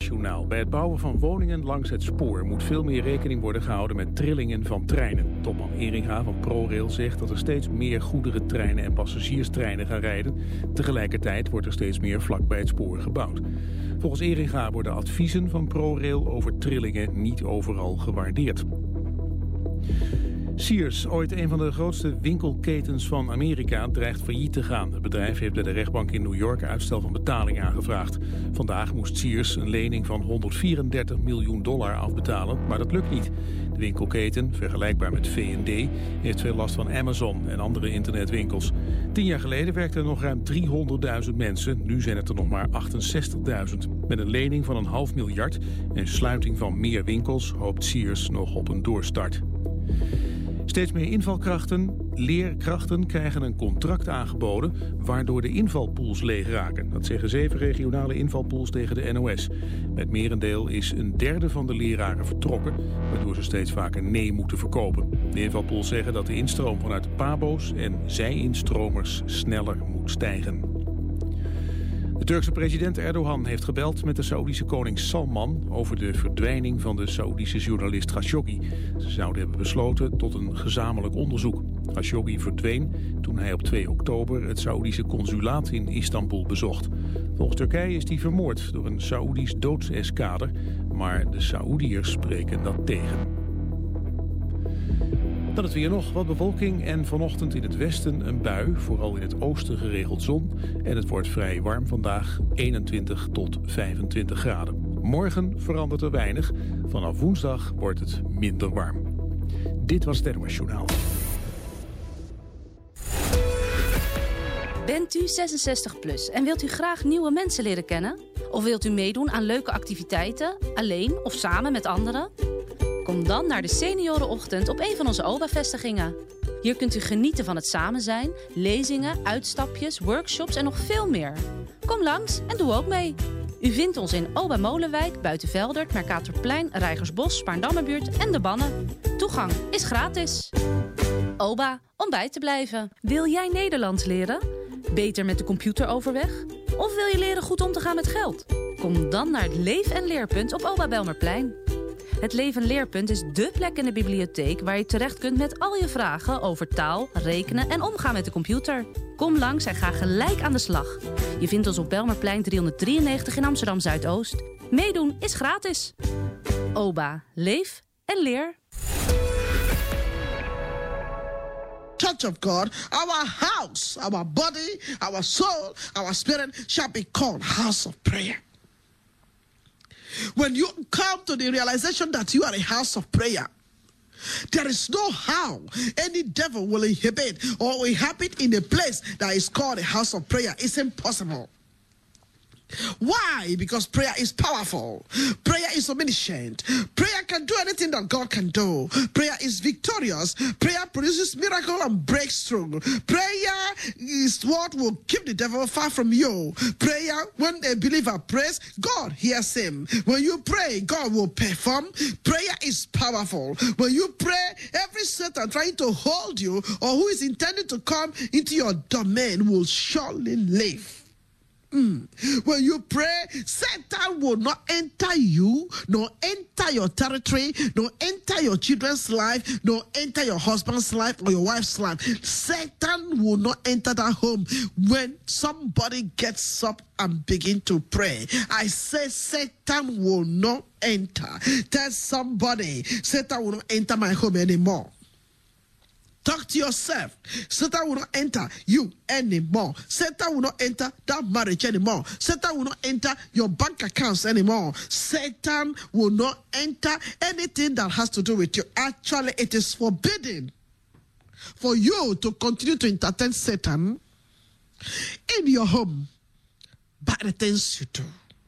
NOS-journaal. Bij het bouwen van woningen langs het spoor moet veel meer rekening worden gehouden met trillingen van treinen. Topman Eringa van ProRail zegt dat er steeds meer goederentreinen en passagierstreinen gaan rijden. Tegelijkertijd wordt er steeds meer vlak bij het spoor gebouwd. Volgens Eringa worden adviezen van ProRail over trillingen niet overal gewaardeerd. Sears, ooit een van de grootste winkelketens van Amerika, dreigt failliet te gaan. Het bedrijf heeft bij de rechtbank in New York uitstel van betaling aangevraagd. Vandaag moest Sears een lening van $134 miljoen afbetalen, maar dat lukt niet. De winkelketen, vergelijkbaar met V&D, heeft veel last van Amazon en andere internetwinkels. 10 jaar geleden werkten er nog ruim 300.000 mensen, nu zijn het er nog maar 68.000. Met een lening van $500 miljoen en sluiting van meer winkels hoopt Sears nog op een doorstart. Steeds meer invalkrachten, leerkrachten krijgen een contract aangeboden waardoor de invalpools leeg raken. Dat zeggen 7 regionale invalpools tegen de NOS. Met merendeel is een derde van de leraren vertrokken, waardoor ze steeds vaker nee moeten verkopen. De invalpools zeggen dat de instroom vanuit de pabo's en zij-instromers sneller moet stijgen. De Turkse president Erdogan heeft gebeld met de Saoedische koning Salman over de verdwijning van de Saoedische journalist Khashoggi. Ze zouden hebben besloten tot een gezamenlijk onderzoek. Khashoggi verdween toen hij op 2 oktober het Saoedische consulaat in Istanbul bezocht. Volgens Turkije is hij vermoord door een Saoedisch doodseskader, maar de Saoediërs spreken dat tegen. Dan het weer nog, wat bewolking en vanochtend in het westen een bui. Vooral in het oosten geregeld zon. En het wordt vrij warm vandaag, 21 tot 25 graden. Morgen verandert er weinig. Vanaf woensdag wordt het minder warm. Dit was het NOS Journaal. Bent u 66 plus en wilt u graag nieuwe mensen leren kennen? Of wilt u meedoen aan leuke activiteiten, alleen of samen met anderen? Kom dan naar de seniorenochtend op een van onze OBA-vestigingen. Hier kunt u genieten van het samen zijn, lezingen, uitstapjes, workshops en nog veel meer. Kom langs en doe ook mee. U vindt ons in OBA Molenwijk, Buitenveldert, Mercatorplein, Rijgersbos, Spaarndammerbuurt en De Bannen. Toegang is gratis. OBA, om bij te blijven. Wil jij Nederlands leren? Beter met de computer overweg? Of wil je leren goed om te gaan met geld? Kom dan naar het Leef- en Leerpunt op OBA Belmerplein. Het Leef- en Leerpunt is dé plek in de bibliotheek waar je terecht kunt met al je vragen over taal, rekenen en omgaan met de computer. Kom langs en ga gelijk aan de slag. Je vindt ons op Belmerplein 393 in Amsterdam Zuidoost. Meedoen is gratis. OBA, leef en leer. Church of God, our house, our body, our soul, our spirit shall be called house of prayer. When you come to the realization that you are a house of prayer, there is no how any devil will inhabit or inhabit in a place that is called a house of prayer. It's impossible. Why? Because prayer is powerful. Prayer is omniscient. Prayer can do anything that God can do. Prayer is victorious. Prayer produces miracle and breakthrough. Prayer is what will keep the devil far from you. Prayer, when a believer prays, God hears him. When you pray, God will perform. Prayer is powerful. When you pray, every Satan trying to hold you or who is intended to come into your domain will surely leave. When you pray, Satan will not enter you, nor enter your territory, nor enter your children's life, nor enter your husband's life or your wife's life. Satan will not enter that home when somebody gets up and begin to pray. I say Satan will not enter. Tell somebody, Satan will not enter my home anymore. Talk to yourself. Satan will not enter you anymore. Satan will not enter that marriage anymore. Satan will not enter your bank accounts anymore. Satan will not enter anything that has to do with you. Actually, it is forbidden for you to continue to entertain Satan in your home by the things you do.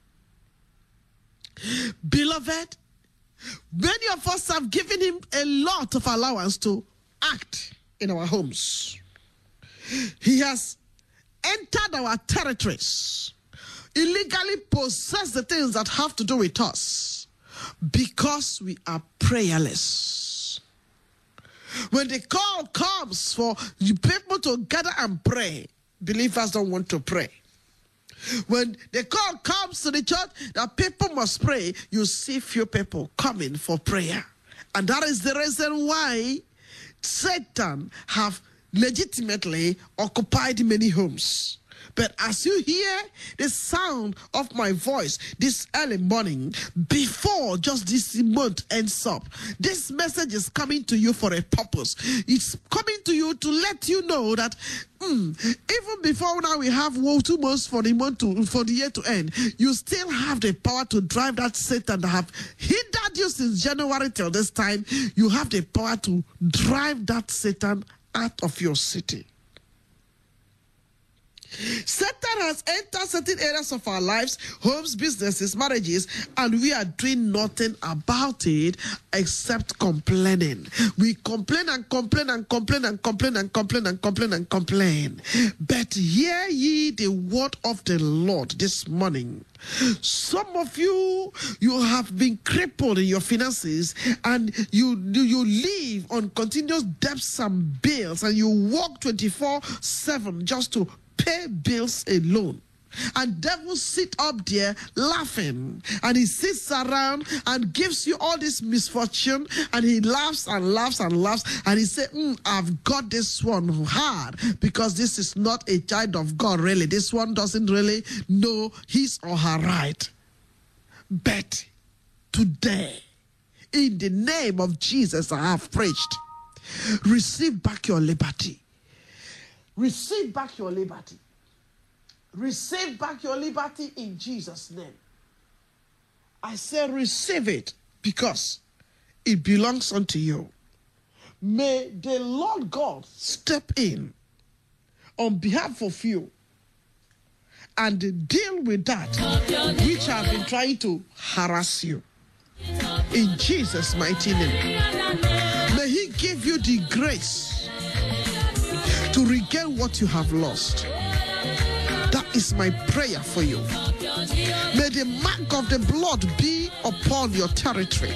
Beloved, many of us have given him a lot of allowance to act in our homes. He has entered our territories, illegally possessed the things that have to do with us because we are prayerless. When the call comes for people to gather and pray, believers don't want to pray. When the call comes to the church that people must pray, you see few people coming for prayer. And that is the reason why Satan have legitimately occupied many homes. But as you hear the sound of my voice this early morning, before just this month ends up, this message is coming to you for a purpose. It's coming to you to let you know that even before now we have 2 months for the year to end, you still have the power to drive that Satan that have hindered you since January till this time. You have the power to drive that Satan out of your city. Satan has entered certain areas of our lives, homes, businesses, marriages, and we are doing nothing about it except complaining. We complain and complain and complain and complain and complain and complain and complain. But hear ye the word of the Lord this morning. Some of you have been crippled in your finances, and you live on continuous debts and bills, and you work 24/7 just to pay bills alone. And devil sit up there laughing, and he sits around and gives you all this misfortune, and he laughs and laughs and laughs, and he say, I've got this one hard because this is not a child of God really. This one doesn't really know his or her right. But today, in the name of Jesus, I have preached. Receive back your liberty. Receive back your liberty. Receive back your liberty in Jesus' name. I say receive it because it belongs unto you. May the Lord God step in on behalf of you and deal with that which have been trying to harass you. In Jesus' mighty name. May he give you the grace to regain what you have lost. That is my prayer for you. May the mark of the blood be upon your territory,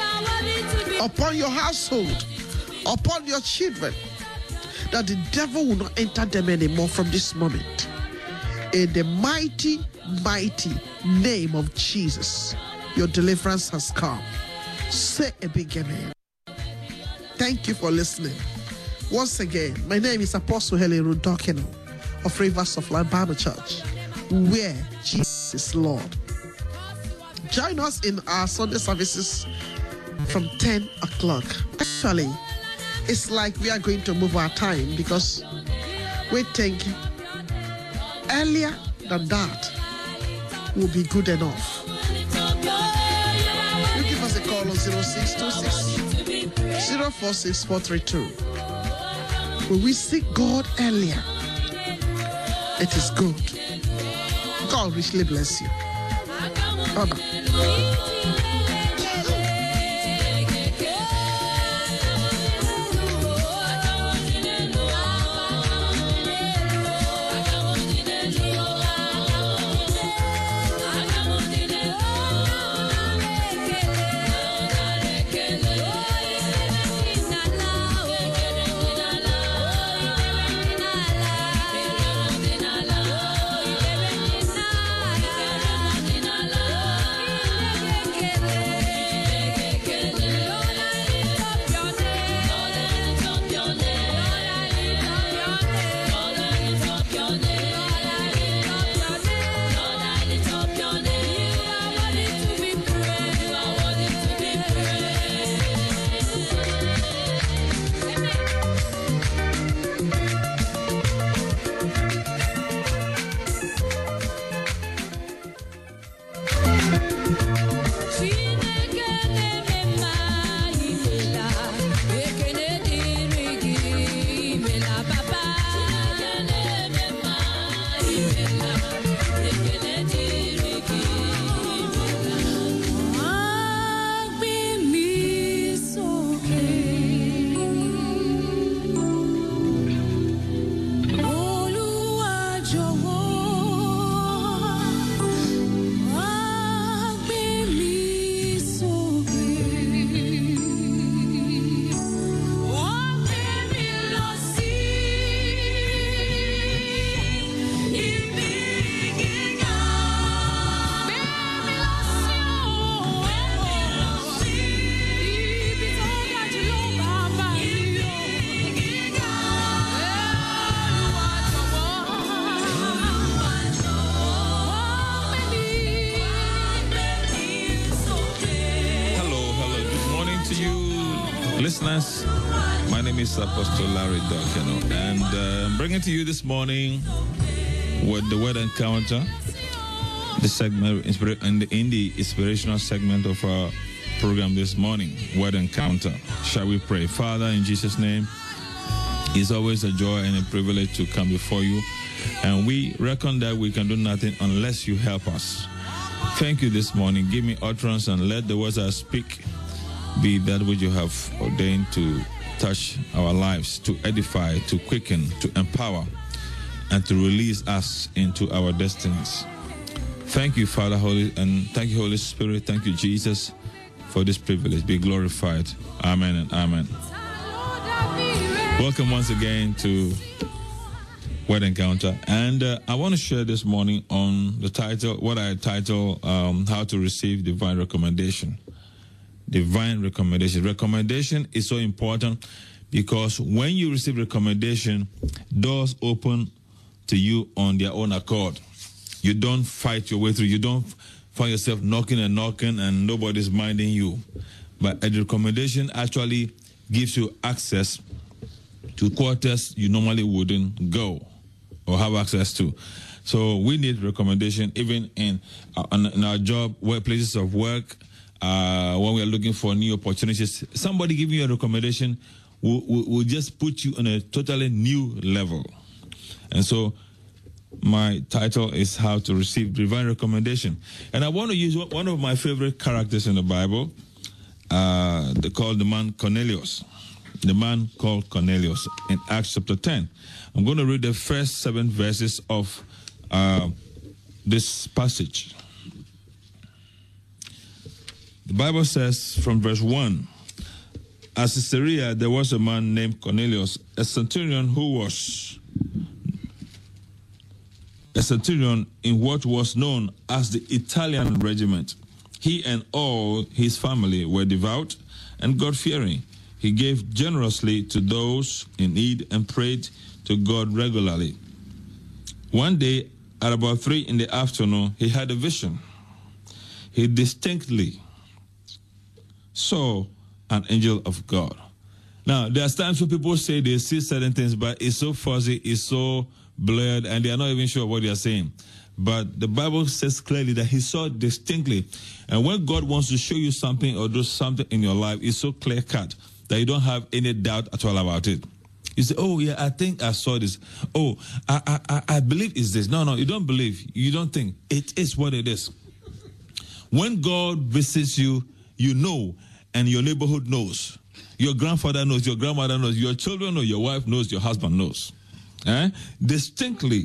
upon your household, upon your children, that the devil will not enter them anymore from this moment. In the mighty, mighty name of Jesus, your deliverance has come. Say a big amen. Thank you for listening. Once again, my name is Apostle Helen Rudokino of Rivers of Life Bible Church, where Jesus is Lord. Join us in our Sunday services from 10 o'clock. Actually, it's like we are going to move our time because we think earlier than that will be good enough. You give us a call on 0626 046432. When we seek God earlier, it is good. God richly bless you. Bye-bye. Listeners, my name is Apostle Larry Dokeno, and I'm bringing to you this morning with the Word Encounter, the segment in the inspirational segment of our program this morning, Word Encounter. Shall we pray? Father, in Jesus' name, it's always a joy and a privilege to come before you, and we reckon that we can do nothing unless you help us. Thank you this morning. Give me utterance and let the words I speak be that which you have ordained to touch our lives, to edify, to quicken, to empower, and to release us into our destinies. Thank you, Father, Holy, and thank you, Holy Spirit. Thank you, Jesus, for this privilege. Be glorified. Amen and amen. Welcome once again to Word Encounter, and I want to share this morning on the title, what I title, How to Receive Divine Recommendation. Divine recommendation. Recommendation is so important because when you receive recommendation, doors open to you on their own accord. You don't fight your way through. You don't find yourself knocking and nobody's minding you. But a recommendation actually gives you access to quarters you normally wouldn't go or have access to. So we need recommendation even in our job, places of work, when we are looking for new opportunities. Somebody giving you a recommendation will just put you on a totally new level. And so my title is How to Receive Divine Recommendation. And I want to use one of my favorite characters in the Bible, called the man Cornelius. The man called Cornelius in Acts chapter 10. I'm going to read the first 7 verses of this passage. The Bible says from verse 1, at Caesarea there was a man named Cornelius, a centurion in what was known as the Italian regiment. He and all his family were devout and God-fearing. He gave generously to those in need and prayed to God regularly. One day, at about 3 in the afternoon, he had a vision. He distinctly saw an angel of God. Now, there are times when people say they see certain things, but it's so fuzzy, it's so blurred, and they are not even sure what they are saying. But the Bible says clearly that he saw distinctly. And when God wants to show you something or do something in your life, it's so clear-cut that you don't have any doubt at all about it. You say, oh, yeah, I think I saw this. Oh, I believe it's this. No, you don't believe. You don't think. It is what it is. When God visits you, you know, and your neighborhood knows. Your grandfather knows, your grandmother knows, your children know, your wife knows, your husband knows. Distinctly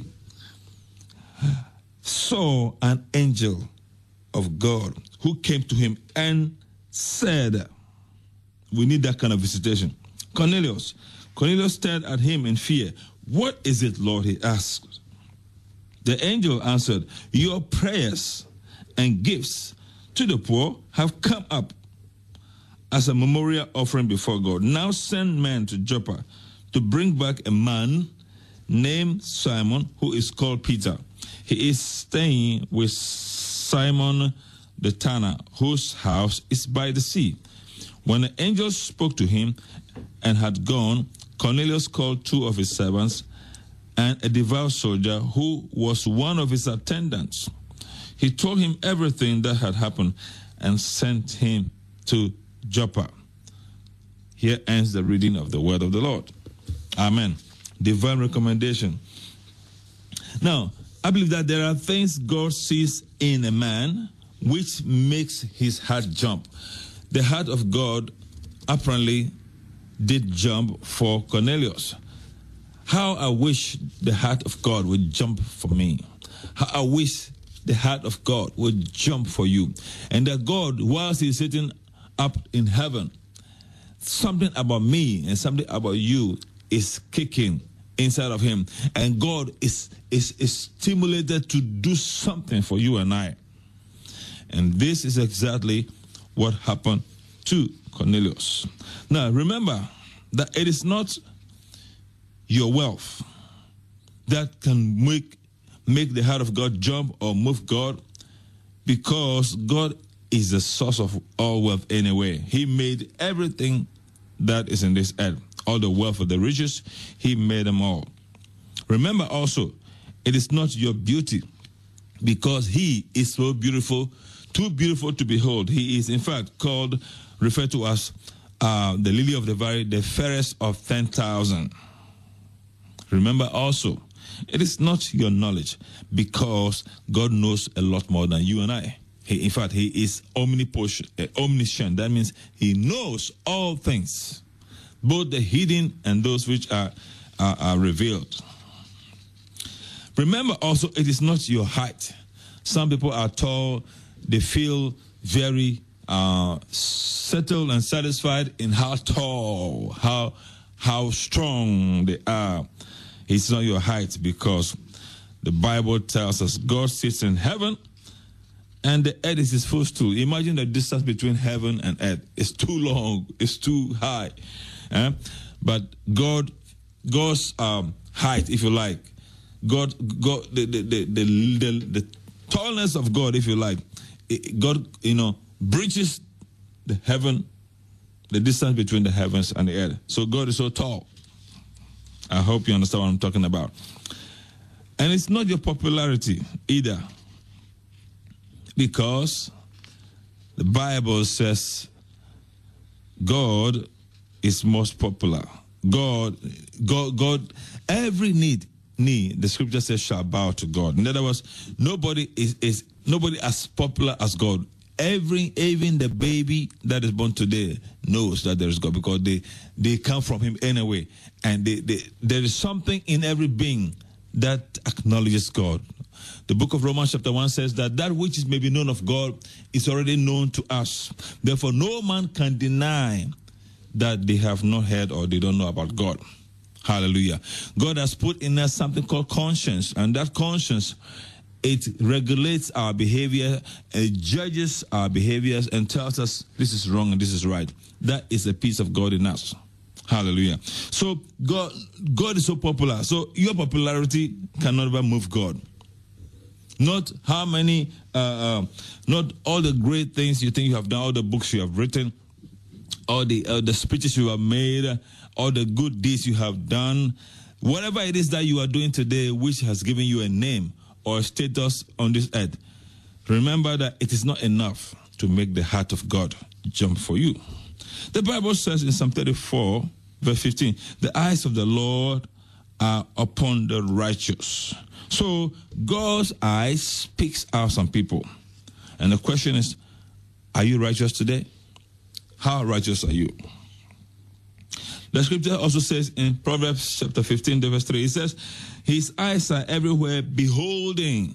saw an angel of God who came to him and said, we need that kind of visitation. Cornelius stared at him in fear. What is it, Lord? He asked. The angel answered, your prayers and gifts to the poor have come up as a memorial offering before God. Now send men to Joppa to bring back a man named Simon, who is called Peter. He is staying with Simon the tanner, whose house is by the sea. When the angel spoke to him and had gone, Cornelius called 2 of his servants and a devout soldier who was one of his attendants. He told him everything that had happened and sent him to Joppa. Here ends the reading of the word of the Lord. Amen. Divine recommendation. Now, I believe that there are things God sees in a man which makes his heart jump. The heart of God apparently did jump for Cornelius. How I wish the heart of God would jump for me. How I wish the heart of God would jump for you. And that God, whilst he's sitting up in heaven, something about me and something about you is kicking inside of him. And God is stimulated to do something for you and I. And this is exactly what happened to Cornelius. Now, remember that it is not your wealth that can make the heart of God jump or move God, because God is the source of all wealth anyway. He made everything that is in this earth, all the wealth of the riches, he made them all. Remember also, it is not your beauty, because he is so beautiful, too beautiful to behold. He is, in fact, referred to as the lily of the valley, the fairest of 10,000. Remember also, it is not your knowledge, because God knows a lot more than you and I. In fact, he is omniscient. That means he knows all things, both the hidden and those which are revealed. Remember also, it is not your height. Some people are tall. They feel very settled and satisfied in how tall, how strong they are. It's not your height, because the Bible tells us God sits in heaven and the earth is his footstool. Imagine the distance between heaven and earth. It's too long. It's too high. But God's height, if you like, God, the tallness of God, if you like, God, bridges the heaven, the distance between the heavens and the earth. So God is so tall. I hope you understand what I'm talking about. And it's not your popularity either, because the Bible says God is most popular. God, every knee, the scripture says, shall bow to God. In other words, nobody is as popular as God. Even the baby that is born today knows that there is God, because they come from him anyway. And there is something in every being that acknowledges God. The book of Romans chapter 1 says that which is maybe known of God is already known to us. Therefore, no man can deny that they have not heard or they don't know about God. Hallelujah. God has put in us something called conscience, and that conscience, it regulates our behavior, it judges our behaviors and tells us this is wrong and this is right. That is a piece of God in us. Hallelujah. So God is so popular. So your popularity cannot ever move God. Not how many, not all the great things you think you have done, all the books you have written, all the speeches you have made, all the good deeds you have done, whatever it is that you are doing today, which has given you a name or a status on this earth, remember that it is not enough to make the heart of God jump for you. The Bible says in Psalm 34, verse 15, the eyes of the Lord are upon the righteous. So God's eyes speaks out some people. And the question is, are you righteous today? How righteous are you? The scripture also says in Proverbs chapter 15, verse 3, it says, his eyes are everywhere beholding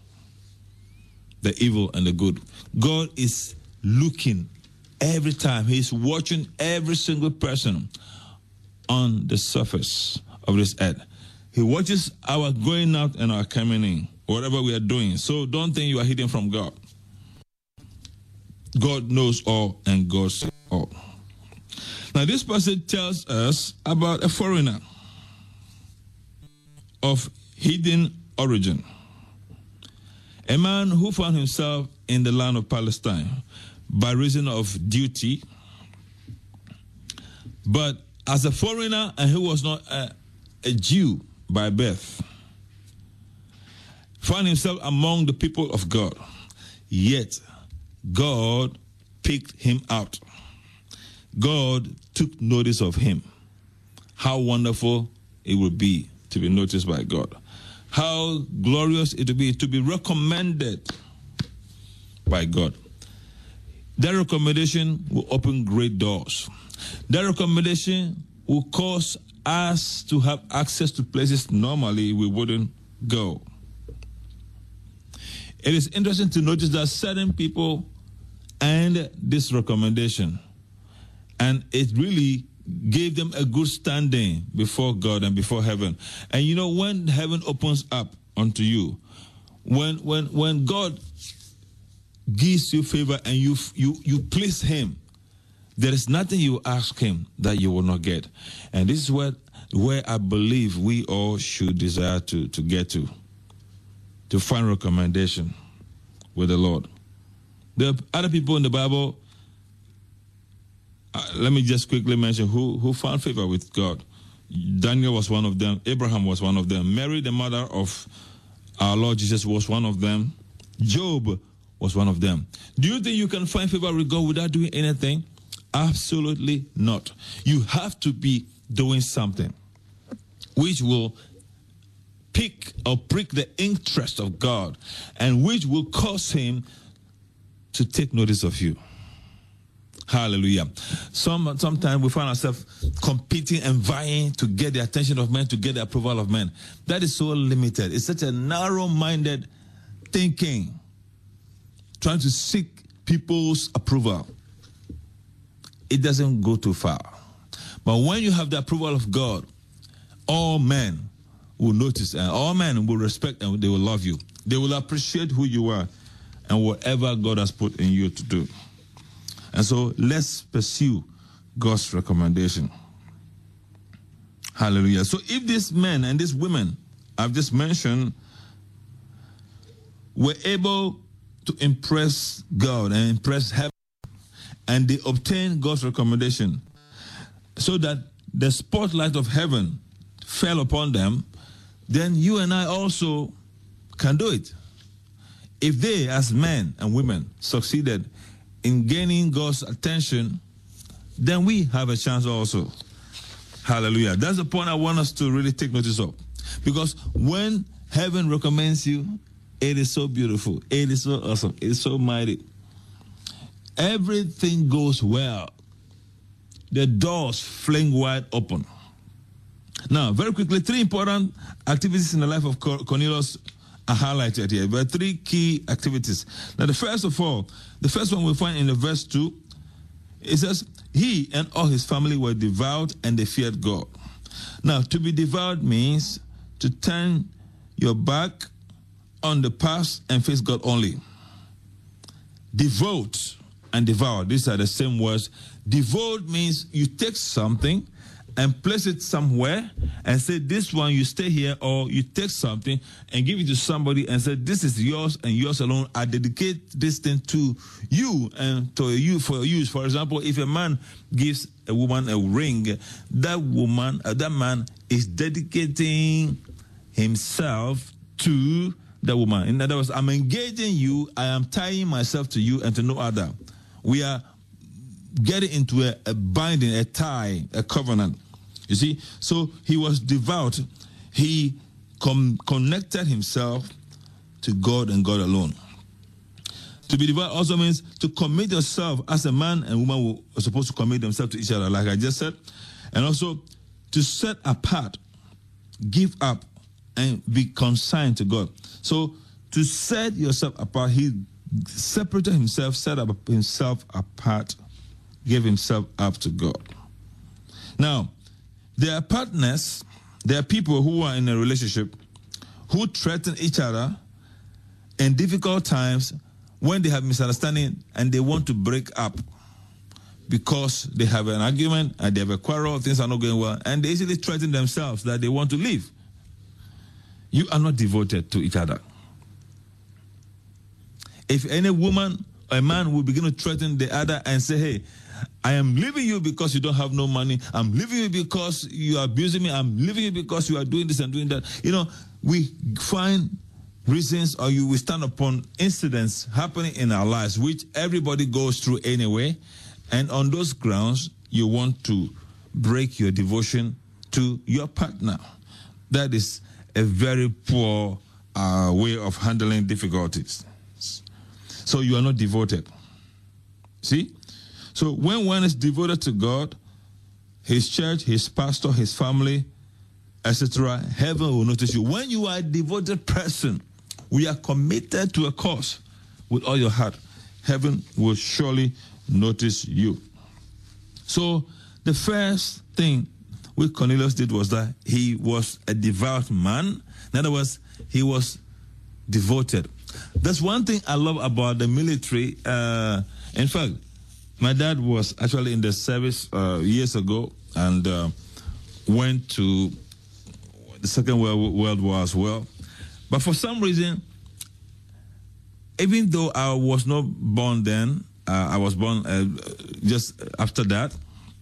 the evil and the good. God is looking every time. He's watching every single person on the surface of this earth. He watches our going out and our coming in, whatever we are doing. So don't think you are hidden from God. God knows all and God sees all. Now this passage tells us about a foreigner of hidden origin. A man who found himself in the land of Palestine by reason of duty, but as a foreigner, and who was not a Jew by birth, found himself among the people of God. Yet God picked him out. God took notice of him. How wonderful it would be to be noticed by God. How glorious it would be to be recommended by God. That recommendation will open great doors. That recommendation will cause us to have access to places normally we wouldn't go. It is interesting to notice that certain people earned this recommendation, and it really gave them a good standing before God and before heaven. And you know, when heaven opens up unto you, when God gives you favor and you please him, there is nothing you ask him that you will not get. And this is where I believe we all should desire to get to find recommendation with the Lord. There are other people in the Bible let me just quickly mention who found favor with God. Daniel was one of them. Abraham was one of them. Mary, the mother of our Lord Jesus, was one of them. Job was one of them. Do you think you can find favor with God without doing anything? Absolutely not. You have to be doing something which will pick or prick the interest of God and which will cause him to take notice of you. Hallelujah. Sometimes we find ourselves competing and vying to get the attention of men, to get the approval of men. That is so limited. It's such a narrow-minded thinking, trying to seek people's approval. It doesn't go too far. But when you have the approval of God, all men will notice and all men will respect and they will love you. They will appreciate who you are and whatever God has put in you to do. And so let's pursue God's recommendation. Hallelujah. So if these men and these women I've just mentioned were able to impress God and impress heaven, and they obtained God's recommendation so that the spotlight of heaven fell upon them, then you and I also can do it. If they, as men and women, succeeded in gaining God's attention, then we have a chance also. Hallelujah. That's the point I want us to really take notice of. Because when heaven recommends you, it is so beautiful. It is so awesome. It is so mighty. Everything goes well. The doors fling wide open. Now, very quickly, 3 important activities in the life of Cornelius are highlighted here. There are 3 key activities. Now, the first one we find in the verse 2. It says, he and all his family were devout and they feared God. Now, to be devout means to turn your back on the past and face God only. Devote and devour, these are the same words. Devote means you take something and place it somewhere and say, this one you stay here, or you take something and give it to somebody and say, this is yours and yours alone. I dedicate this thing to you and to you for use. For example, if a man gives a woman a ring, that man is dedicating himself to the woman. In other words, I'm engaging you, I am tying myself to you and to no other. We are getting into a binding, a tie, a covenant. You see? So he was devout. He connected himself to God and God alone. To be devout also means to commit yourself as a man and woman are supposed to commit themselves to each other, like I just said. And also to set apart, give up, and be consigned to God. So to set yourself apart, he separated himself, set up himself apart, gave himself up to God. Now, there are partners, there are people who are in a relationship who threaten each other in difficult times when they have misunderstanding and they want to break up because they have an argument and they have a quarrel, things are not going well, and they easily threaten themselves that they want to leave. You are not devoted to each other. If any woman or a man will begin to threaten the other and say, hey, I am leaving you because you don't have no money. I'm leaving you because you are abusing me. I'm leaving you because you are doing this and doing that. You know, we find reasons, or we stand upon incidents happening in our lives, which everybody goes through anyway. And on those grounds, you want to break your devotion to your partner. That is a very poor way of handling difficulties. So you are not devoted. See? So when one is devoted to God, his church, his pastor, his family, etc., heaven will notice you. When you are a devoted person, we are committed to a cause with all your heart, heaven will surely notice you. So the first thing which Cornelius did was that he was a devout man. In other words, he was devoted. That's one thing I love about the military. In fact, my dad was actually in the service years ago and went to the Second World War as well. But for some reason, even though I was not born then, I was born just after that.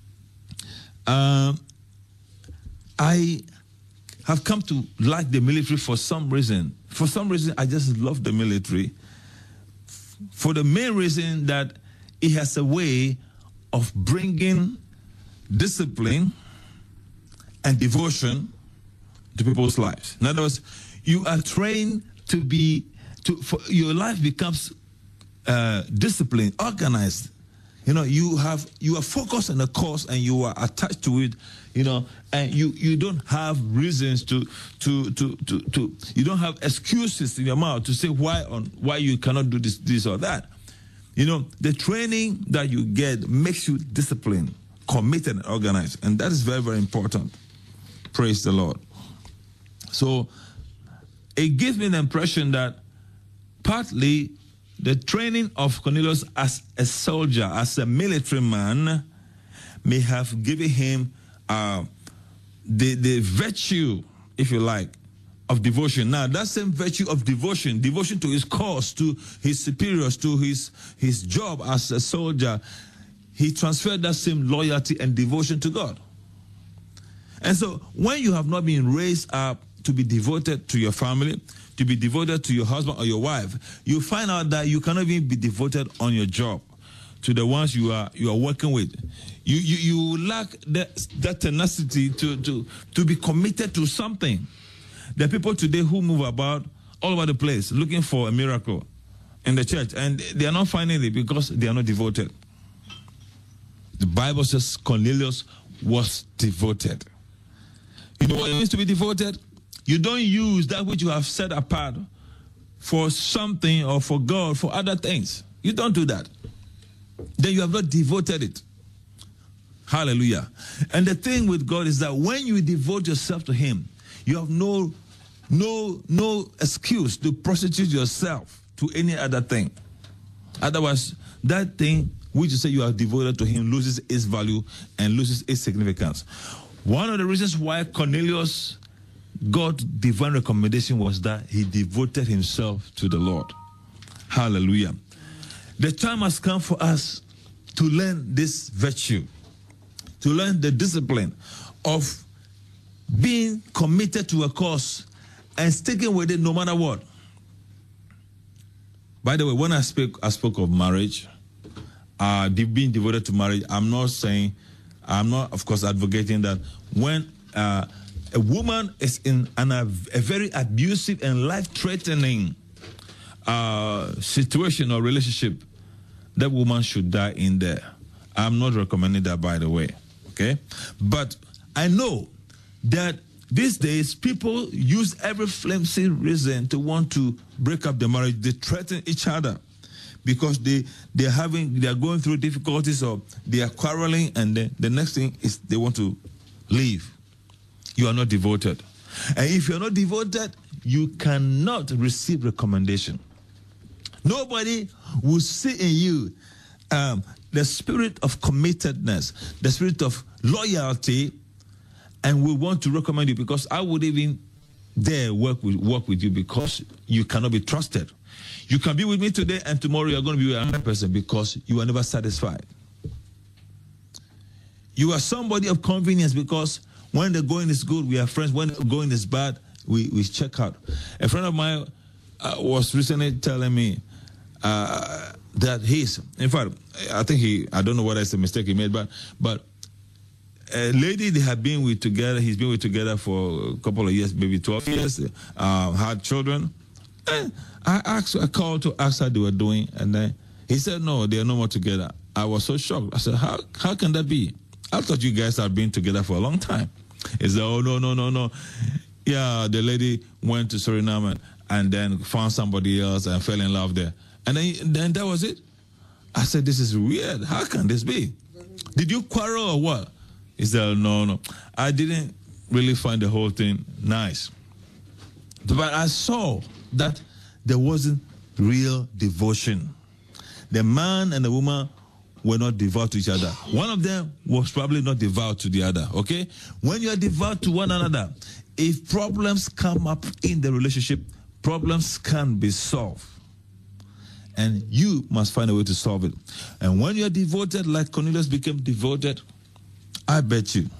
I have come to like the military for some reason. For some reason, I just love the military. For the main reason that it has a way of bringing discipline and devotion to people's lives. In other words, you are trained for your life becomes disciplined, organized. You know, you are focused on a cause and you are attached to it. You know, and you don't have reasons to you don't have excuses in your mouth to say why you cannot do this or that. You know, the training that you get makes you disciplined, committed, and organized, and that is very, very important. Praise the Lord. So it gives me the impression that partly the training of Cornelius as a soldier, as a military man, may have given him the virtue, if you like, of devotion. Now, that same virtue of devotion to his cause, to his superiors, to his job as a soldier, he transferred that same loyalty and devotion to God. And so, when you have not been raised up to be devoted to your family, to be devoted to your husband or your wife, you find out that you cannot even be devoted on your job to the ones you are working with. You lack that tenacity to be committed to something. There are people today who move about all over the place looking for a miracle in the church, and they are not finding it because they are not devoted. The Bible says Cornelius was devoted. You know what it means to be devoted? You don't use that which you have set apart for something or for God, for other things. You don't do that. Then you have not devoted it. Hallelujah. And the thing with God is that when you devote yourself to Him, you have no excuse to prostitute yourself to any other thing. Otherwise, that thing which you say you are devoted to Him loses its value and loses its significance. One of the reasons why Cornelius got divine recommendation was that he devoted himself to the Lord. Hallelujah. The time has come for us to learn this virtue, to learn the discipline of being committed to a cause and sticking with it no matter what. By the way, when I spoke of marriage, being devoted to marriage, I'm not, of course, advocating that when a woman is in a very abusive and life-threatening situation or relationship, that woman should die in there. I'm not recommending that, by the way. Okay? But I know that these days people use every flimsy reason to want to break up the marriage. They threaten each other because they're going through difficulties or they are quarreling, and then the next thing is they want to leave. You are not devoted. And if you're not devoted, you cannot receive recommendation. Nobody will see in you the spirit of committedness, the spirit of loyalty, and will want to recommend you, because I would even dare work with you because you cannot be trusted. You can be with me today and tomorrow you're going to be with another person because you are never satisfied. You are somebody of convenience because when the going is good, we are friends. When the going is bad, we check out. A friend of mine was recently telling me that in fact, I don't know whether it's a mistake he made, but a lady they have been with together, he's been with together for a couple of years, maybe 12 years, had children. And I called to ask how they were doing, and then he said, no, they are no more together. I was so shocked. I said, how can that be? I thought you guys had been together for a long time. He said, oh, no. Yeah, the lady went to Suriname and then found somebody else and fell in love there. And then that was it. I said, this is weird. How can this be? Did you quarrel or what? He said, no. I didn't really find the whole thing nice. But I saw that there wasn't real devotion. The man and the woman were not devout to each other. One of them was probably not devout to the other, okay? When you are devout to one another, if problems come up in the relationship, problems can be solved. and you must find a way to solve it. And when you're devoted, like Cornelius became devoted, I bet you,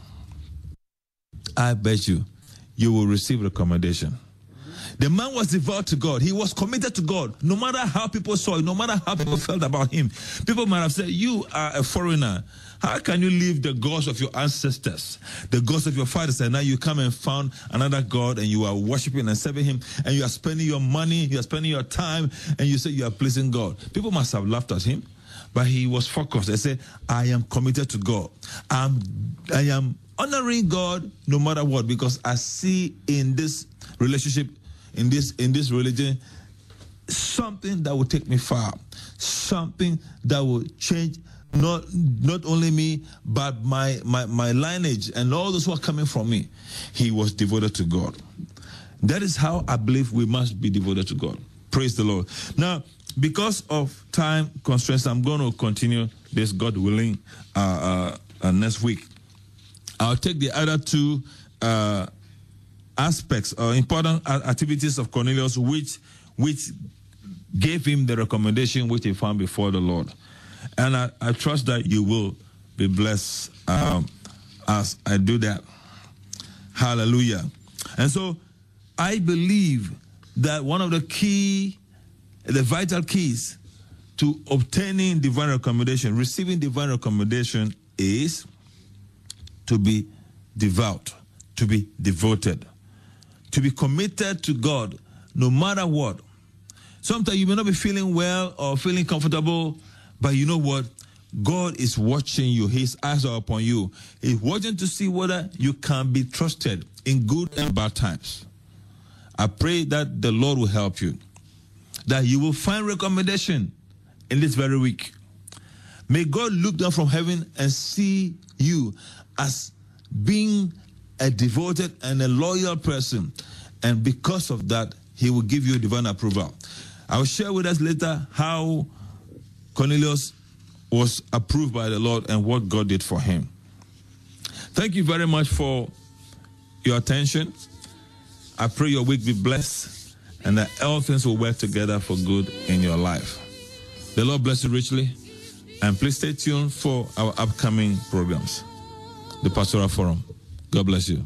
you will receive recommendation. The man was devout to God. He was committed to God. No matter how people saw it, no matter how people felt about him, people might have said, you are a foreigner. How can you leave the gods of your ancestors, the gods of your fathers, and now you come and found another God and you are worshiping and serving him, and you are spending your money, you are spending your time, and you say you are pleasing God? People must have laughed at him, but he was focused. They said, I am committed to God. I am honoring God no matter what, because I see in this relationship, in this religion, something that will take me far, something that will change not only me, but my lineage and all those who are coming from me. He was devoted to God. That is how I believe we must be devoted to God. Praise the Lord. Now, because of time constraints, I'm going to continue this, God willing, next week. I'll take the other two aspects or important activities of Cornelius, which gave him the recommendation which he found before the Lord. And I trust that you will be blessed as I do that. Hallelujah. And so I believe that one of the vital keys to obtaining divine recommendation, receiving divine recommendation, is to be devout, to be devoted, to be committed to God no matter what. Sometimes you may not be feeling well or feeling comfortable, but you know what? God is watching you. His eyes are upon you. He's watching to see whether you can be trusted in good and bad times. I pray that the Lord will help you, that you will find recommendation in this very week. May God look down from heaven and see you as being a devoted and a loyal person. And because of that, he will give you divine approval. I will share with us later how Cornelius was approved by the Lord and what God did for him. Thank you very much for your attention. I pray your week be blessed and that all things will work together for good in your life. The Lord bless you richly, and please stay tuned for our upcoming programs. The Pastoral Forum. God bless you.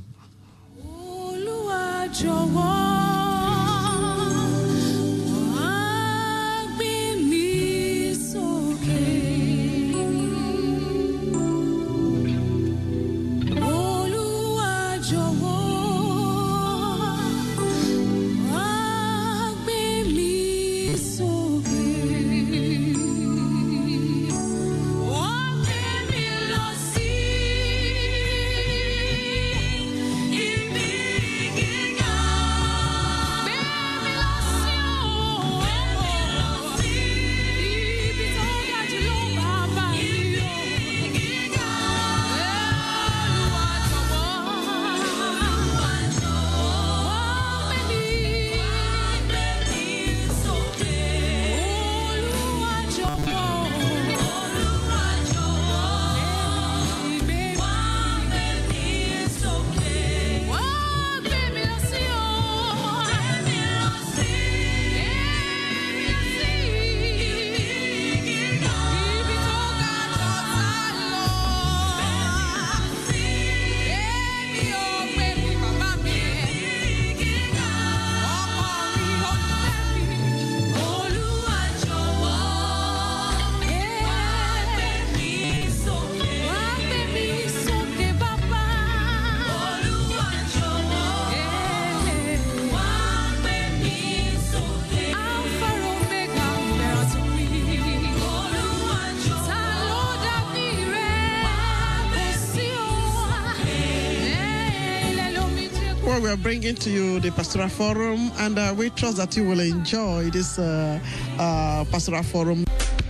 We are bringing to you the Pastoral Forum, and we trust that you will enjoy this Pastoral Forum.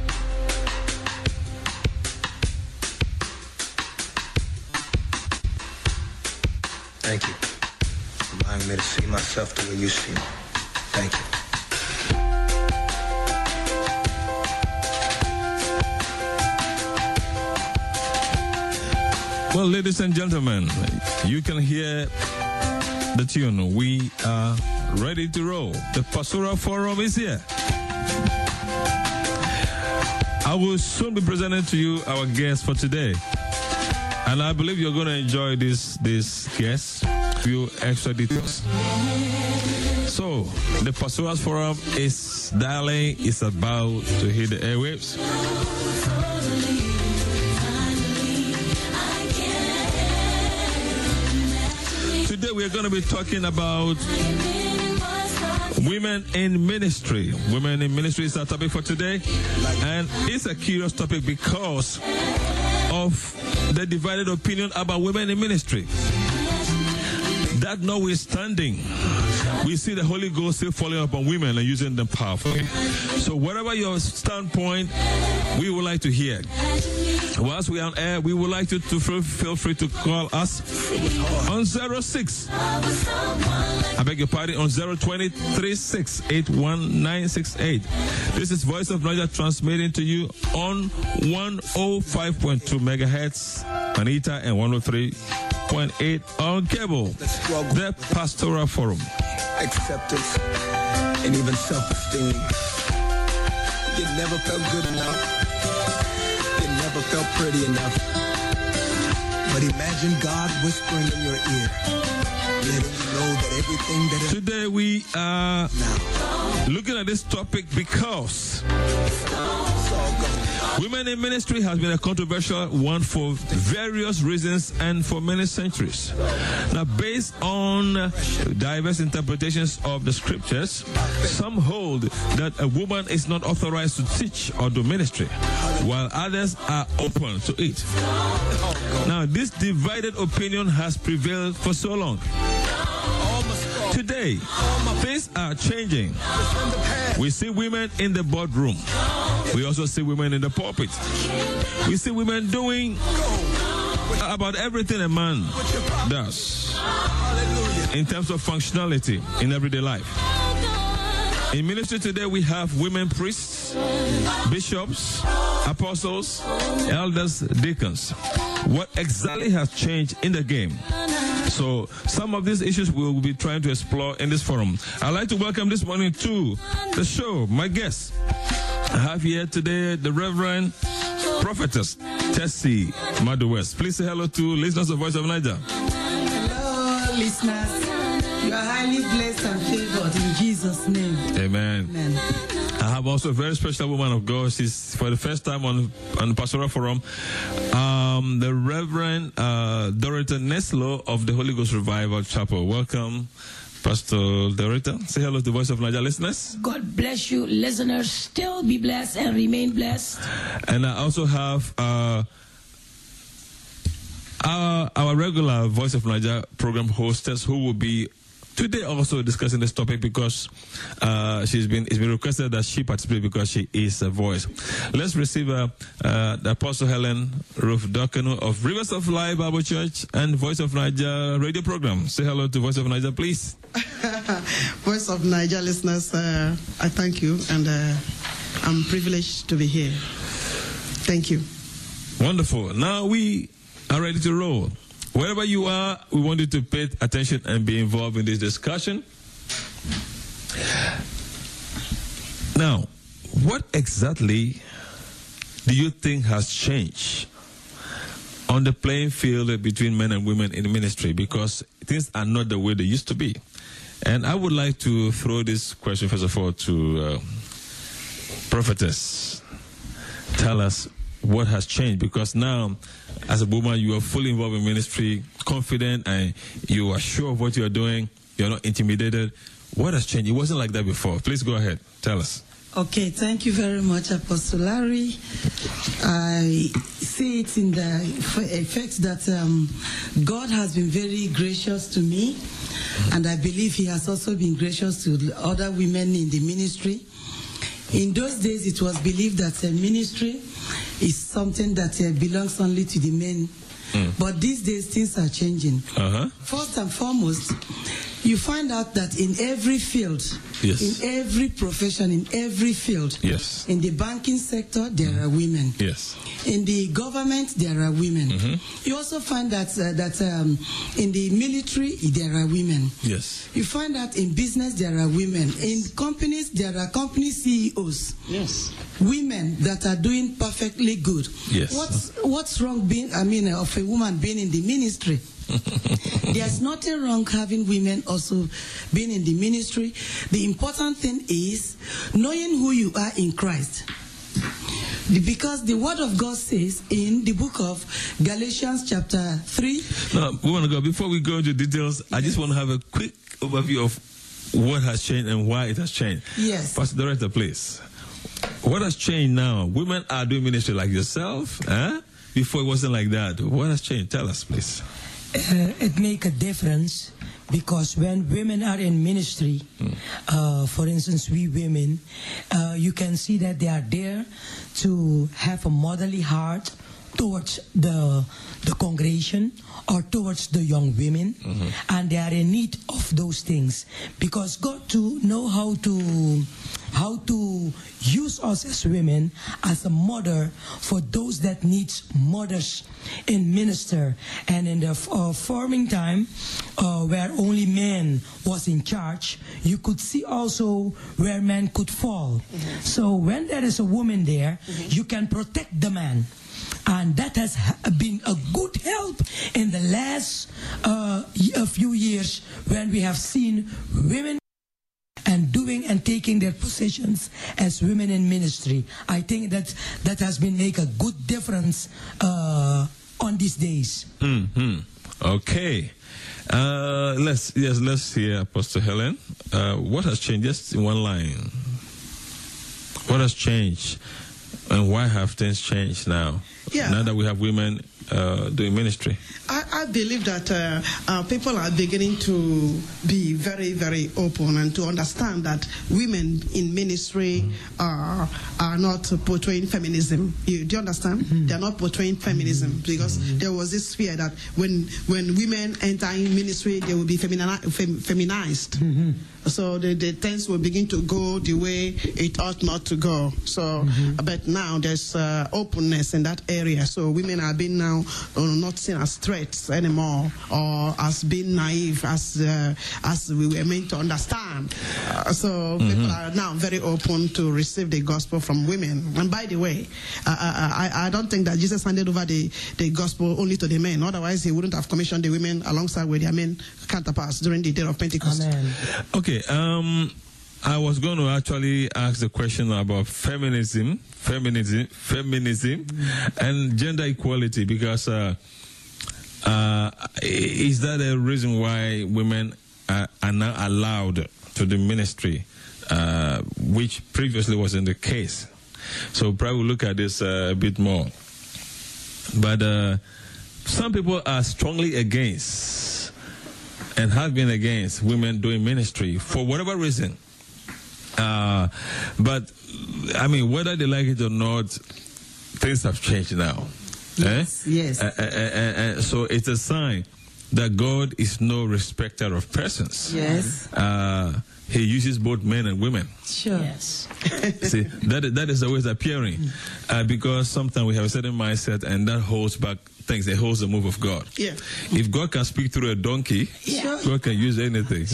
Thank you for allowing me to see myself the way you see me. Thank you. Well, ladies and gentlemen, you can hear the tune. We are ready to roll. The Pastoral Forum is here. I will soon be presenting to you our guest for today. And I believe you're going to enjoy this guest. Few extra details. So, the Pastoral Forum is dialing, is about to hit the airwaves. Today we are going to be talking about women in ministry. Women in ministry is our topic for today. And it's a curious topic because of the divided opinion about women in ministry. That notwithstanding, we see the Holy Ghost still falling upon women and using them powerfully. So whatever your standpoint, we would like to hear. Whilst we are on air, we would like you to feel free to call us on 06. I beg your pardon, on 020-3681-968. This is Voice of Niger transmitting to you on 105.2 megahertz on ETA and 103.8 on cable. The Pastoral Forum. Acceptance and even self-esteem. You never felt good enough. You never felt pretty enough. But imagine God whispering in your ear, letting you know that everything that is... Today we are looking at this topic because women in ministry has been a controversial one for various reasons and for many centuries. Now, based on diverse interpretations of the scriptures, some hold that a woman is not authorized to teach or do ministry, while others are open to it. Now, this divided opinion has prevailed for so long. Today, things are changing. We see women in the boardroom. We also see women in the pulpit. We see women doing about everything a man does in terms of functionality in everyday life. In ministry today, we have women priests, bishops, apostles, elders, deacons. What exactly has changed in the game? So some of these issues we will be trying to explore in this forum. I'd like to welcome this morning to the show my guests. I have here today the Reverend Prophetess Tessie Madu-West. Please say hello to listeners of Voice of Niger. Hello, listeners. You are highly blessed and favored in Jesus' name. Amen. Amen. I have also a very special woman of God. She's for the first time on the Pastoral Forum. The Reverend Dorita Neslo of the Holy Ghost Revival Chapel. Welcome, Pastor Dorita. Say hello to the Voice of Niger listeners. God bless you, listeners. Still be blessed and remain blessed. And I also have our regular Voice of Niger program hostess who will be today also discussing this topic because it's been requested that she participate because she is a voice. Let's receive the Apostle Helen Ruth Dokenu of Rivers of Life Bible Church and Voice of Niger radio program. Say hello to Voice of Niger, please. Voice of Niger listeners, I thank you, and I'm privileged to be here. Thank you. Wonderful. Now we are ready to roll. Wherever you are, we want you to pay attention and be involved in this discussion. Now, what exactly do you think has changed on the playing field between men and women in ministry? Because things are not the way they used to be. And I would like to throw this question, first of all, to Prophetess. Tell us what has changed, because now, as a woman, you are fully involved in ministry, confident, and you are sure of what you are doing. You are not intimidated. What has changed? It wasn't like that before. Please go ahead. Tell us. Okay, thank you very much, Apostle Larry. I see it in the effect that God has been very gracious to me, and I believe He has also been gracious to other women in the ministry. In those days, it was believed that ministry is something that belongs only to the men. But these days, things are changing. First and foremost, you find out that in every field, Yes. in every profession, in every field, Yes. in the banking sector, there are women. Yes. In the government, there are women. You also find that in the military, there are women. Yes. You find that in business, there are women. In companies, there are company CEOs. Yes. Women that are doing perfectly good. Yes. What's wrong of a woman being in the ministry? There's nothing wrong having women also being in the ministry. The important thing is knowing who you are in Christ. Because the word of God says in the book of Galatians chapter 3. Now, woman of God, before we go into details, I just want to have a quick overview of what has changed and why it has changed. Yes. Pastor Director, please. What has changed now? Women are doing ministry like yourself, huh? Before it wasn't like that. What has changed? Tell us, please. It makes a difference because when women are in ministry, for instance, we women, you can see that they are there to have a motherly heart towards the congregation or towards the young women, and they are in need of those things because God to know how to use us as women as a mother for those that needs mothers in minister. And in the forming time where only men was in charge, you could see also where men could fall. So when there is a woman there, you can protect the man. And that has been a good help in the last a few years when we have seen women and doing and taking their positions as women in ministry. I think that has been make a good difference on these days. Okay. Let's hear Apostle Helen. What has changed? Just in one line. What has changed? And why have things changed now? Yeah. Now that we have women doing ministry. I believe that people are beginning to be very, very open and to understand that women in ministry are not portraying feminism. Do you understand? They are not portraying feminism because there was this fear that when women enter in ministry, they will be feminized. So the things will begin to go the way it ought not to go. So, but now there's openness in that area. So women are being now not seen as threats anymore, or as being naive as we were meant to understand. So people are now very open to receive the gospel from women. And by the way, I don't think that Jesus handed over the gospel only to the men. Otherwise, he wouldn't have commissioned the women alongside with their men counterparts during the day of Pentecost. Amen. Okay. I was going to actually ask the question about feminism, and gender equality, because is that a reason why women are now allowed to do ministry, which previously wasn't the case? So probably we'll look at this a bit more. But some people are strongly against and have been against women doing ministry for whatever reason. But, I mean, whether they like it or not, things have changed now. Yes, yes. So it's a sign that God is no respecter of persons. Yes. He uses both men and women. Sure. Yes. See, that is always appearing. Because sometimes we have a certain mindset and that holds back things. It holds the move of God. Yeah. If God can speak through a donkey, God can use anything.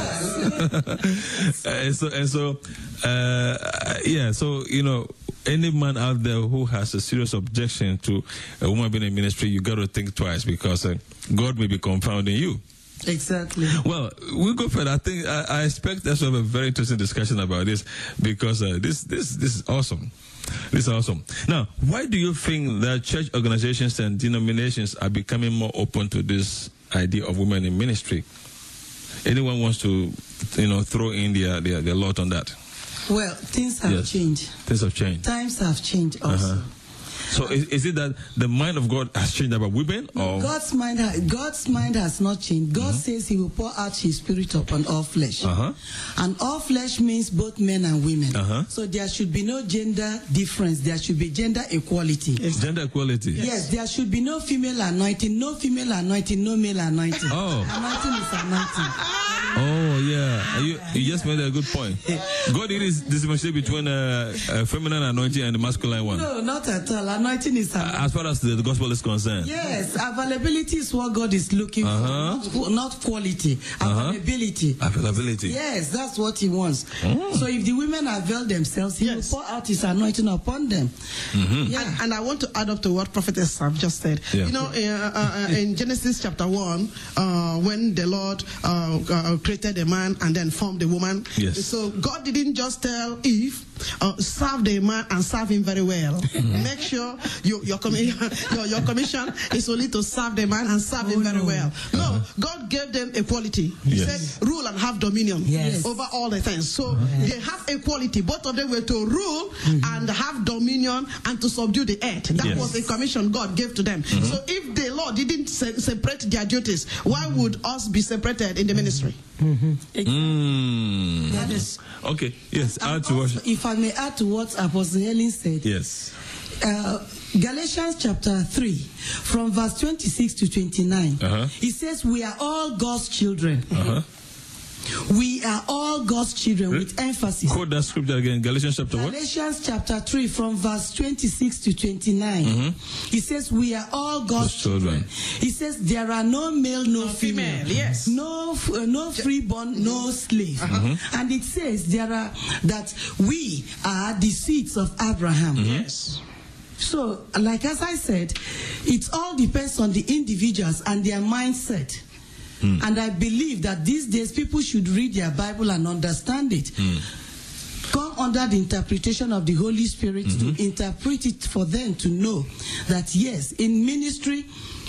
So, you know, any man out there who has a serious objection to a woman being in ministry, you got to think twice, because God may be confounding you. Exactly. Well, we'll go further. I think I expect us to have a very interesting discussion about this, because this is awesome. This is awesome. Now, why do you think that church organizations and denominations are becoming more open to this idea of women in ministry? Anyone wants to, throw in their lot on that? Well, things have changed. Things have changed. Times have changed also. So is it that the mind of God has changed about women? Or? God's mind has not changed. God says he will pour out his spirit upon all flesh. And all flesh means both men and women. So there should be no gender difference. There should be gender equality. It's gender equality? Yes, there should be no female anointing, no female anointing, no male anointing. Oh. Anointing is anointing. Oh, yeah. You just made a good point. God did differentiate between a feminine anointing and the masculine one. No, not at all. Anointing is as far as the gospel is concerned. Yes, availability is what God is looking for, not quality. Availability. Availability. Yes, that's what He wants. So if the women avail themselves, He will pour out His anointing upon them. And I want to add up to what Prophetess Sam just said. Yeah. You know, in Genesis chapter 1, when the Lord created a man and then formed a woman. Yes. So God didn't just tell Eve, serve the man and serve him very well. Make sure your commission is only to serve the man and serve him very well. No, God gave them equality. He said, rule and have dominion over all the things. So they have equality. Both of them were to rule and have dominion and to subdue the earth. That was the commission God gave to them. So if the Lord didn't separate their duties, why would us be separated in the ministry? That is okay. Yes. Add to what. If I may add to what Apostle Helen said. Yes. Galatians chapter 3, from verse 26 to 29. It says, "We are all God's children." We are all God's children, with emphasis. Quote that scripture again. Galatians chapter what? Galatians chapter 3, from verse 26 to 29. It says, "We are all God's children." It says, "There are no male, no female. Yes. No freeborn, no slave." And it says that we are the seeds of Abraham. Yes. So, like as I said, it all depends on the individuals and their mindset. And I believe that these days people should read their Bible and understand it. Come under the interpretation of the Holy Spirit to interpret it for them to know that yes, in ministry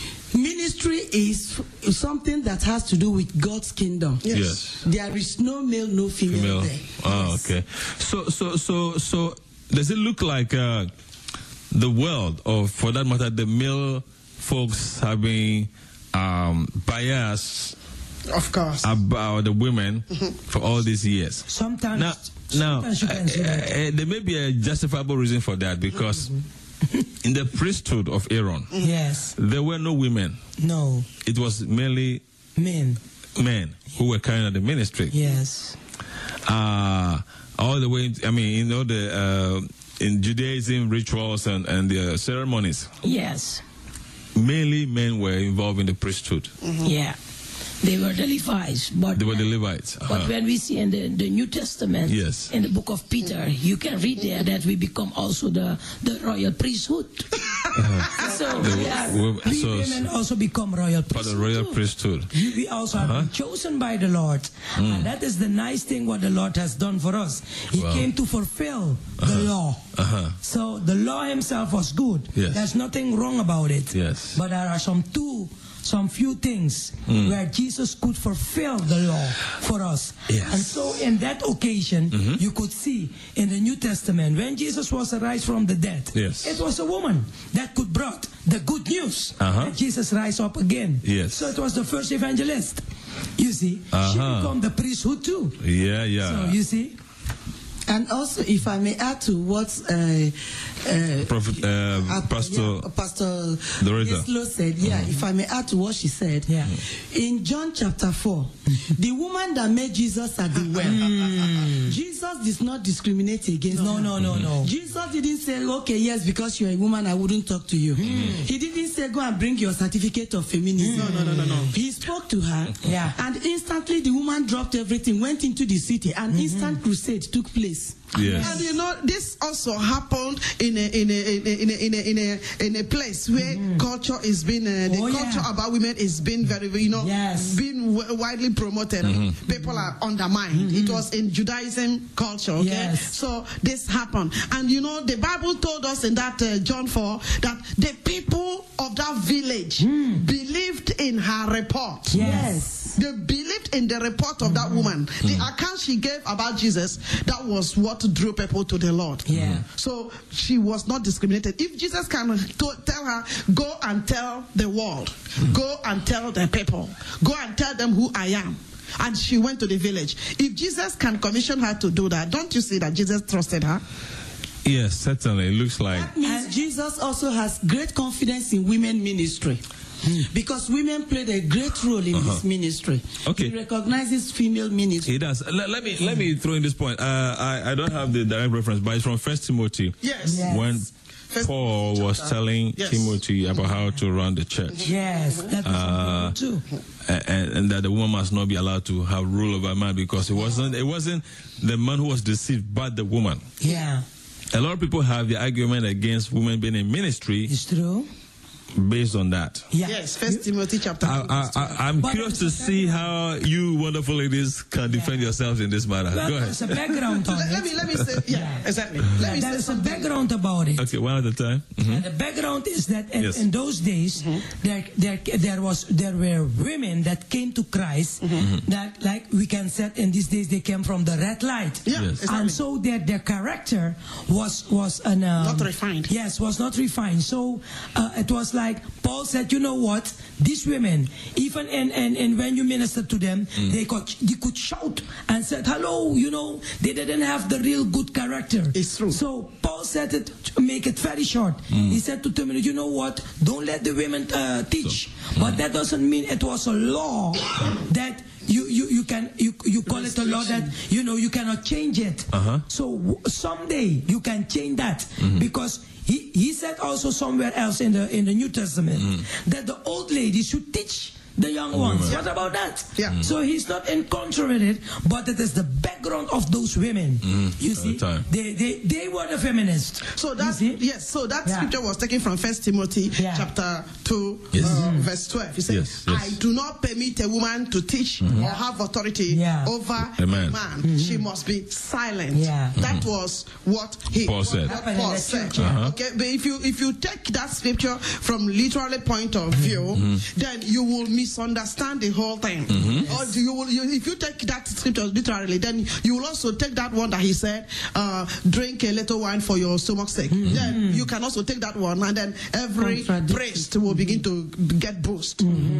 is something that has to do with God's kingdom. Yes. There is no male, no female there. Oh, okay. So does it look like the world, or for that matter, the male folks have been biased, of course, about the women for all these years? Sometimes you can see that. There may be a justifiable reason for that, because in the priesthood of Aaron, there were no women. No. It was mainly men who were carrying out the ministry. Yes. All the way, I mean, you know, in Judaism, rituals and the ceremonies. Yes. Mainly men were involved in the priesthood. Yeah. They were the Levites. But they were the Levites. But when we see in the New Testament, in the book of Peter, you can read there that we become also the royal priesthood. So women also become royal priesthood. For the royal priesthood. We also have been chosen by the Lord. And that is the nice thing what the Lord has done for us. He came to fulfill the law. So the law himself was good. There's nothing wrong about it. But there are some few things where Jesus could fulfill the law for us. And so in that occasion, you could see in the New Testament, when Jesus was raised from the dead, it was a woman that could brought the good news that Jesus rise up again. So it was the first evangelist. You see, she became the priesthood too. So you see. And also, if I may add to what Pastor Islo said, if I may add to what she said, in John chapter 4, the woman that met Jesus at the well, Jesus did not discriminate against her. No. Jesus didn't say, okay, yes, because you're a woman, I wouldn't talk to you. He didn't say, go and bring your certificate of feminism. No. He spoke to her, and instantly the woman dropped everything, went into the city, and instant crusade took place. And you know, this also happened in a place where culture is being culture about women is being very, being widely promoted. People are undermined. It was in Judaism culture. Okay, so this happened, and you know, the Bible told us in that John 4 that the people of that village believed in her report. They believed in the report of that woman. The account she gave about Jesus, that was what drew people to the Lord. So she was not discriminated. If Jesus can tell her, go and tell the world, go and tell the people, go and tell them who I am, and she went to the village. If Jesus can commission her to do that, don't you see that Jesus trusted her? Yes, certainly. It looks like that means Jesus also has great confidence in women ministry. because women played a great role in this ministry. Okay. He recognizes female ministry. He does. Let me throw in this point. I don't have the direct reference, but it's from 1 Timothy. Yes. When Paul was telling Timothy about how to run the church. Yes, that's too. And that the woman must not be allowed to have rule over a man, because it wasn't the man who was deceived, but the woman. Yeah. A lot of people have the argument against women being in ministry. It's true. Based on that. Yeah. Yes, 1 Timothy chapter 2. I'm curious to see how you wonderful ladies can defend yourselves in this matter. Well, go ahead. There's a background on let me say, exactly. There's a background about it. Okay, one at a time. The background is that in those days, there were women that came to Christ that, like we can say, in these days they came from the red light. Yeah, exactly. And so their character was not refined. Yes, was not refined. So it was like Paul said, you know what? These women, even and when you ministered to them, they could shout and said, hello, you know, they didn't have the real good character. It's true. So Paul said it to make it very short. He said to Timothy, you know what? Don't let the women teach. But that doesn't mean it was a law that you call it a law that you cannot change it. So someday you can change that, because he said also somewhere else in the New Testament that the old ladies should teach the young ones. What about that? Yeah. So he's not in contra with it, but it is the background of those women. You see, they were the feminists. So that scripture was taken from 1 Timothy chapter 2, verse 12. He said, I do not permit a woman to teach or have authority over a man. She must be silent. That was what Paul said. Okay, but if you take that scripture from literally point of view, then you will misunderstand the whole thing. Or if you take that scripture literally, then you will also take that one that he said, drink a little wine for your stomach's sake. Then you can also take that one, and then every priest will begin to get boost.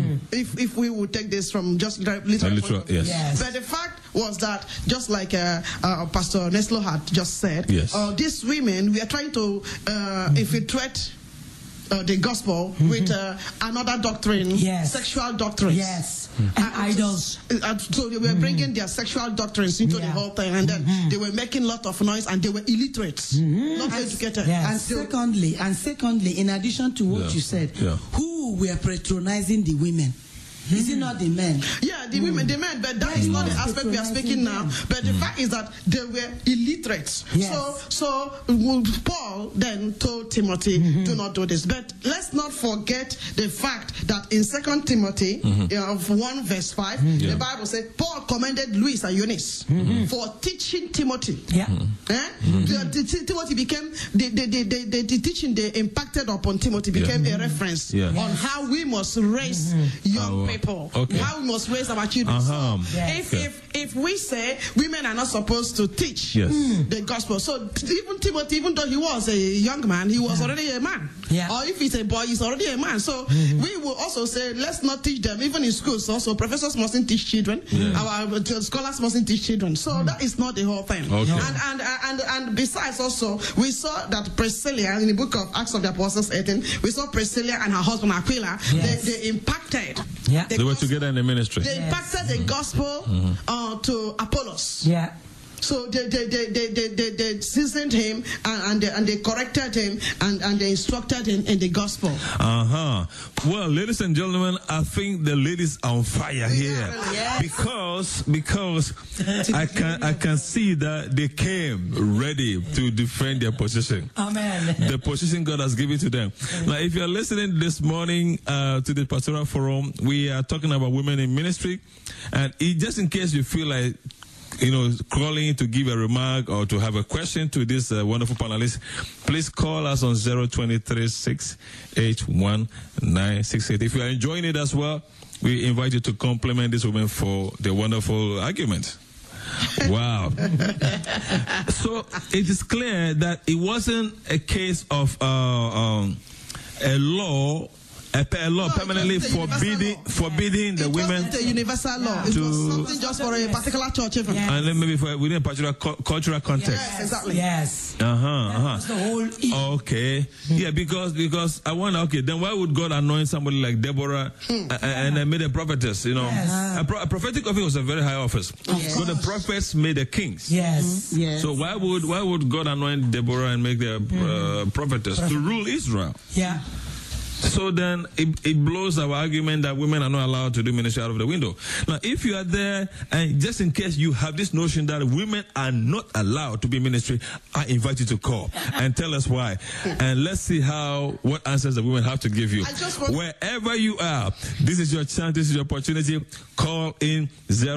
If we would take this from just literal. But the fact was that, just like Pastor Neslo had just said, these women, we are trying to infiltrate the gospel with another doctrine, sexual doctrines. And idols. So they were bringing their sexual doctrines into the whole thing, and then they were making a lot of noise, and they were illiterate, not educated. And secondly, in addition to what you said, who were patronizing the women? Is it not the men? Yeah, the women, the men, but that is not the aspect we are speaking now. But the fact is that they were illiterate. So Paul then told Timothy, do not do this. But let's not forget the fact that in 2 Timothy of 1 verse 5, the Bible says Paul commended Louis and Eunice for teaching Timothy. Timothy became the teaching they impacted upon Timothy became a reference on how we must raise young people, how we must raise our children. If we say women are not supposed to teach the gospel, so even Timothy, even though he was a young man, he was already a man. Or if he's a boy, he's already a man. So we will also say, let's not teach them. Even in schools, also professors mustn't teach children. Our scholars mustn't teach children. So that is not the whole thing. And besides, also we saw that Priscilla in the book of Acts of the Apostles 18, we saw Priscilla and her husband Aquila. They impacted. They were together in the ministry. They impacted the gospel to Apollos. So they seasoned him and they corrected him and they instructed him in the gospel. Well, ladies and gentlemen, I think the ladies are on fire here because I can see that they came ready to defend their position. Amen. The position God has given to them. Now, if you are listening this morning to the Pastoral Forum, we are talking about women in ministry, and just in case you feel like calling to give a remark or to have a question to this wonderful panelist, please call us on 023-681-968. If you are enjoying it as well, we invite you to compliment this woman for the wonderful argument. Wow. So it is clear that it wasn't a case of a law A law permanently forbidding the women. It was a universal law. It was something just for a particular church. Even. Yes. And then maybe within a particular cultural context. Yes, exactly. Yes. That's the whole okay. Yeah, because I wonder, okay, then why would God anoint somebody like Deborah and then made a prophetess, you know? Yes. A prophetic office was a very high office. Yes. So the prophets made the kings. Yes. Yes. So why would God anoint Deborah and make the prophetess to rule Israel? Yeah. So then it blows our argument that women are not allowed to do ministry out of the window. Now, if you are there, and just in case you have this notion that women are not allowed to be ministry, I invite you to call and tell us why. And let's see what answers the women have to give you. Wherever you are, this is your chance, this is your opportunity. Call in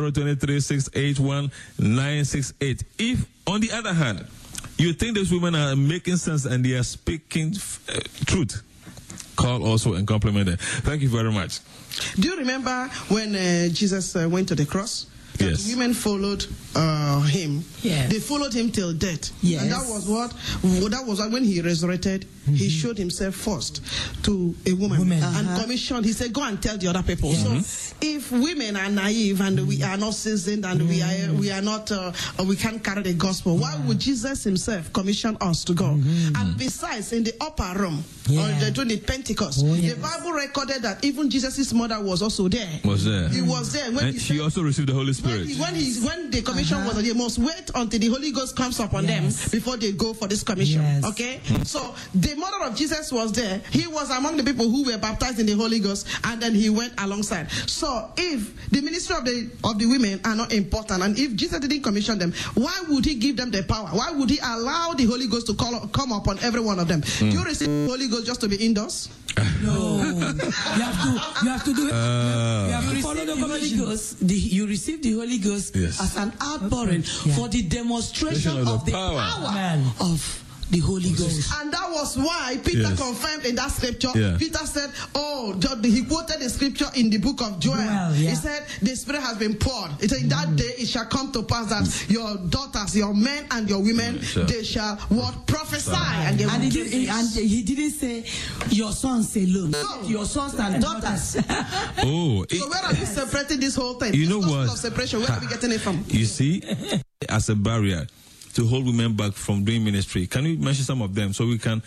023-681-968. If, on the other hand, you think these women are making sense and they are speaking truth, call also and compliment them. Thank you very much. Do you remember when Jesus went to the cross? Yes. Women followed him. Yes. They followed him till death. Yes. And that was when he resurrected. He showed himself first to a woman. And commissioned. He said, go and tell the other people. So if women are naive and we are not seasoned and we are not, we can't carry the gospel, why would Jesus himself commission us to go? And besides, in the upper room, during the Pentecost, the Bible recorded that even Jesus' mother was also there. He was there. When she also received the Holy Spirit. When the commission was, they must wait until the Holy Ghost comes upon them before they go for this commission. Okay? So the mother of Jesus was there. He was among the people who were baptized in the Holy Ghost, and then he went alongside. So if the ministry of the women are not important, and if Jesus didn't commission them, why would he give them the power? Why would he allow the Holy Ghost to come upon every one of them? Do you receive the Holy Ghost just to be indoors? No. You have to do it. You have to follow the Holy Ghost. You receive the Holy Ghost as an outpouring for the demonstration of the power of the Holy Ghost. And that was why Peter confirmed in that scripture. Peter said, he quoted the scripture in the book of Joel. He said, the Spirit has been poured. He said, in that day it shall come to pass that your daughters, your men and your women, they shall prophesy. And he didn't say your sons alone. No. Your sons and daughters. So where are you separating this whole thing? You know what? Separation, where are we getting it from? You see, as a barrier to hold women back from doing ministry, can you mention some of them so we can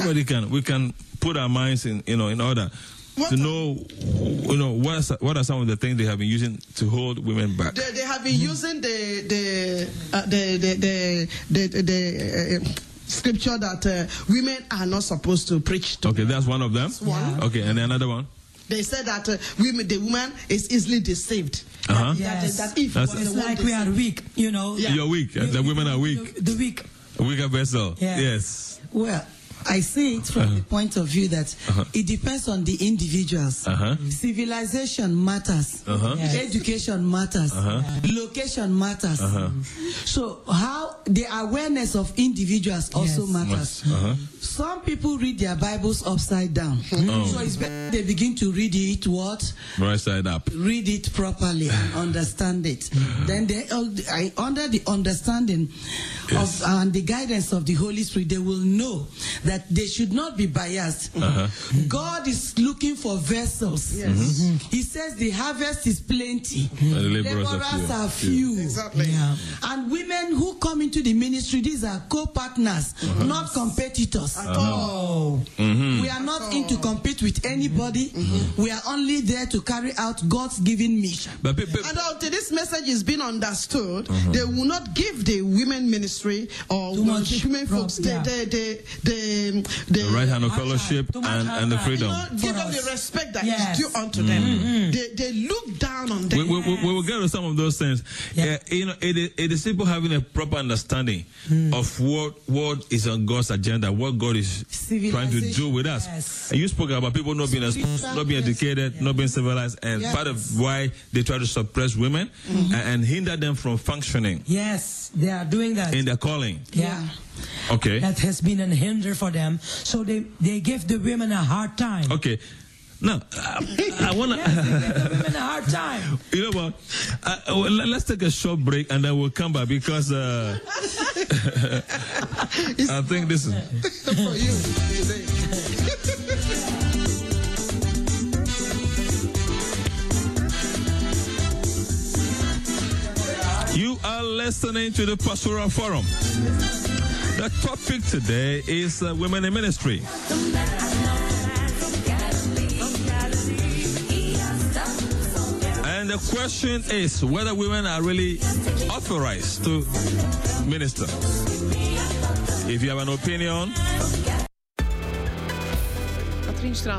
put our minds in order to know what are some of the things they have been using to hold women back? They have been using the scripture that women are not supposed to preach to. Okay, that's one of them. Okay, and then another one. They said that the woman is easily deceived. It's like we are weak, you know. You're weak. The women are weak. The weak. A weaker vessel. Yes. Well, I see it from the point of view that it depends on the individuals. Civilization matters. Education matters. Location matters. So how the awareness of individuals also matters. Some people read their Bibles upside down. So it's better they begin to read it right side up. Read it properly and understand it. Then they, under the understanding of and the guidance of the Holy Spirit, they will know that they should not be biased. God is looking for vessels. He says the harvest is plenty. Laborers are few. Exactly. And women who come into the ministry, these are co-partners, not competitors. At all. We are not in to compete with anybody. We are only there to carry out God's given mission. And until this message is being understood, they will not give the women ministry or women folks the right hand of fellowship and the freedom. Give them the respect that is due unto them. They look down on them. We will get to some of those things. It is people having a proper understanding of what is on God's agenda, what God is trying to do with us. And you spoke about people not being educated, not being civilized, and part of why they try to suppress women and hinder them from functioning. Yes, they are doing that in their calling. Okay. That has been a hinder for them. So they give the women a hard time. Okay. Now, I want to... they give the women a hard time. You know what? Let's take a short break and then we'll come back because I think this is... for you. listening to the Pastoral Forum. The topic today is women in ministry. And the question is whether women are really authorized to minister. If you have an opinion...